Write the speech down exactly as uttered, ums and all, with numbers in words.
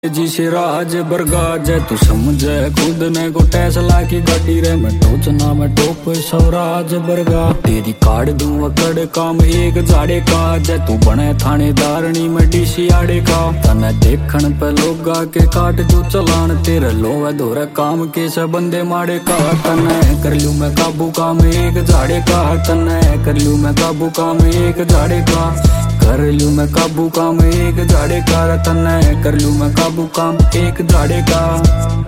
जी से राज बरगा जय तू समझे खुद ने को टेस्ला की गाड़ी रे मैं टोचना मैं टोप स्वराज बरगा तेरी काट दूं अकड़ काम एक जाड़े का जय तू बने थानेदारनी में डीसी आड़े का तने देखण पे लोगा के काट जो चलान तेरे लोवे दोरे काम के से बंदे माड़े का तने कर लूं मैं काबू काम एक जाड़े का तने कर लूं मैं काबू काम एक जाड़े का कर लूं मैं काबू काम एक जाड़े का तने कर लूं मैं काबू काम एक जाड़े का।